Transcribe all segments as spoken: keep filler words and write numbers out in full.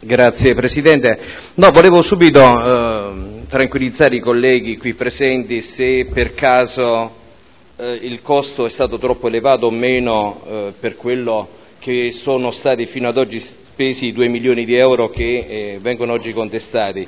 Grazie Presidente. No, volevo subito eh, tranquillizzare i colleghi qui presenti se per caso eh, il costo è stato troppo elevato o meno eh, per quello che sono stati fino ad oggi spesi i due milioni di euro che eh, vengono oggi contestati.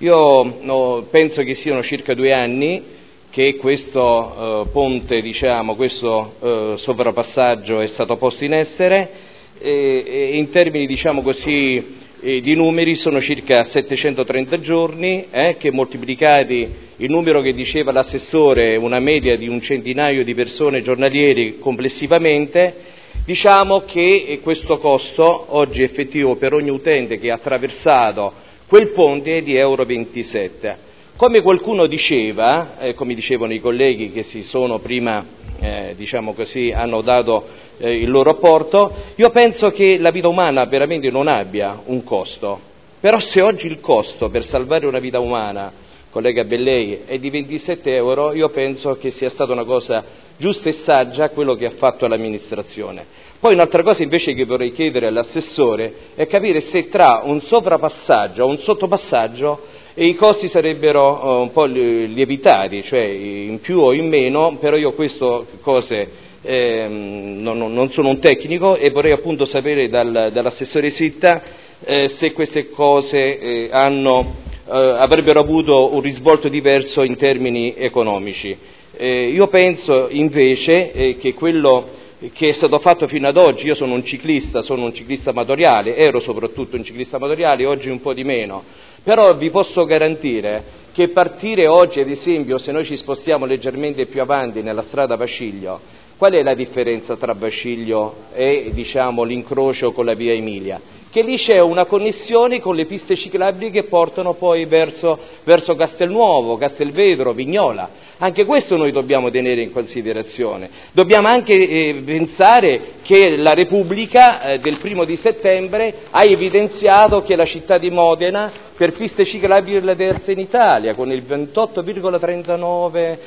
Io no, penso che siano circa due anni che questo eh, ponte, diciamo, questo eh, sovrapassaggio è stato posto in essere e, e in termini, diciamo così, e di numeri sono circa settecentotrenta giorni, eh, che moltiplicati il numero che diceva l'assessore, una media di un centinaio di persone giornalieri complessivamente, diciamo che questo costo oggi effettivo per ogni utente che ha attraversato quel ponte è di euro ventisette. Come qualcuno diceva, eh, come dicevano i colleghi che si sono prima, eh, diciamo così, hanno dato eh, il loro apporto, io penso che la vita umana veramente non abbia un costo, però se oggi il costo per salvare una vita umana, collega Bellei, è di ventisette euro, io penso che sia stata una cosa giusta e saggia quello che ha fatto l'amministrazione. Poi un'altra cosa invece che vorrei chiedere all'assessore è capire se tra un sovrapassaggio o un sottopassaggio e i costi sarebbero uh, un po' lievitati, cioè in più o in meno, però io queste cose eh, non, non sono un tecnico e vorrei appunto sapere dal, dall'assessore Sitta eh, se queste cose eh, hanno, eh, avrebbero avuto un risvolto diverso in termini economici. Eh, io penso invece eh, che quello che è stato fatto fino ad oggi, io sono un ciclista, sono un ciclista amatoriale, ero soprattutto un ciclista amatoriale, oggi un po' di meno, però vi posso garantire che partire oggi, ad esempio, se noi ci spostiamo leggermente più avanti nella strada Paciglio, qual è la differenza tra Paciglio e, diciamo, l'incrocio con la via Emilia? Che lì c'è una connessione con le piste ciclabili che portano poi verso, verso Castelnuovo, Castelvetro, Vignola. Anche questo noi dobbiamo tenere in considerazione. Dobbiamo anche eh, pensare che la Repubblica eh, del primo di settembre ha evidenziato che la città di Modena per piste ciclabili è la terza in Italia, con il ventotto virgola trentanove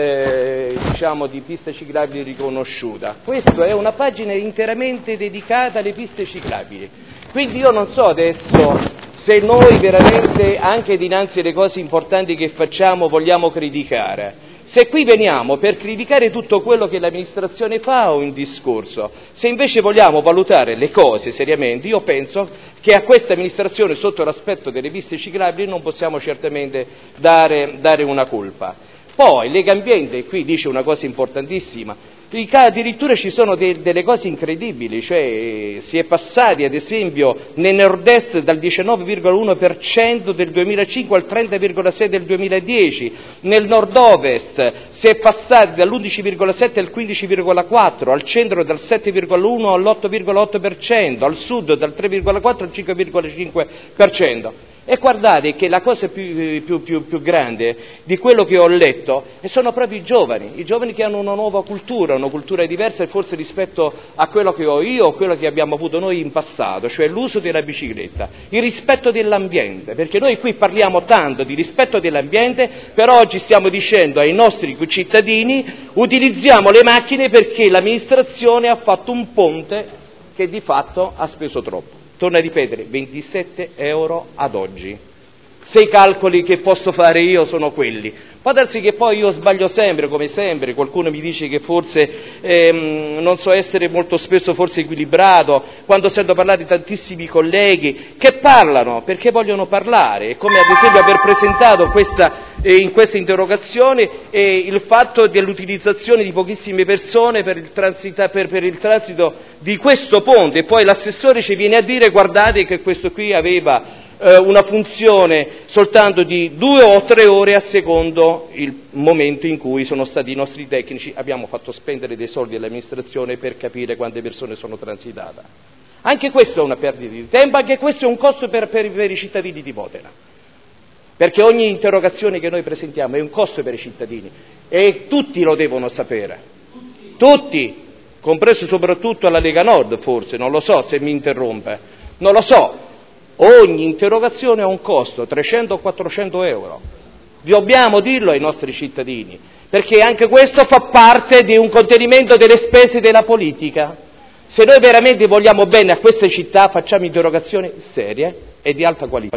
eh, diciamo, di piste ciclabili riconosciuta. Questa è una pagina interamente dedicata alle piste ciclabili. Quindi io non so adesso se noi veramente, anche dinanzi alle cose importanti che facciamo, vogliamo criticare. Se qui veniamo per criticare tutto quello che l'amministrazione fa o un discorso, se invece vogliamo valutare le cose seriamente, io penso che a questa amministrazione, sotto l'aspetto delle piste ciclabili, non possiamo certamente dare, dare una colpa. Poi Legambiente qui dice una cosa importantissima, addirittura ci sono de- delle cose incredibili, cioè si è passati ad esempio nel nord-est dal diciannove virgola uno per cento del duemilacinque al trenta virgola sei del duemiladieci, nel nord-ovest si è passati dall'undici virgola sette al quindici virgola quattro, al centro dal sette virgola uno all'otto virgola otto per cento, al sud dal tre virgola quattro al cinque virgola cinque per cento. E guardate che la cosa più, più, più, più grande di quello che ho letto sono proprio i giovani, i giovani che hanno una nuova cultura, una cultura diversa forse rispetto a quello che ho io o quello che abbiamo avuto noi in passato, cioè l'uso della bicicletta, il rispetto dell'ambiente, perché noi qui parliamo tanto di rispetto dell'ambiente, però oggi stiamo dicendo ai nostri cittadini utilizziamo le macchine perché l'amministrazione ha fatto un ponte che di fatto ha speso troppo. Torno a ripetere, ventisette euro ad oggi. Se i calcoli che posso fare io sono quelli. Può darsi che poi io sbaglio sempre, come sempre, qualcuno mi dice che forse ehm, non so essere molto spesso forse equilibrato, quando sento parlare tantissimi colleghi che parlano perché vogliono parlare, come ad esempio aver presentato questa, eh, in questa interrogazione eh, il fatto dell'utilizzazione di pochissime persone per il, transita, per, per il transito di questo ponte, e poi l'assessore ci viene a dire guardate che questo qui aveva una funzione soltanto di due o tre ore a secondo il momento in cui sono stati i nostri tecnici, abbiamo fatto spendere dei soldi all'amministrazione per capire quante persone sono transitate. Anche questo è una perdita di tempo, anche questo è un costo per, per, per i cittadini di Modena, perché ogni interrogazione che noi presentiamo è un costo per i cittadini e tutti lo devono sapere, tutti, compreso soprattutto la Lega Nord forse, non lo so se mi interrompe, non lo so. Ogni interrogazione ha un costo, trecento o quattrocento euro. Dobbiamo dirlo ai nostri cittadini, perché anche questo fa parte di un contenimento delle spese della politica. Se noi veramente vogliamo bene a queste città, facciamo interrogazioni serie e di alta qualità.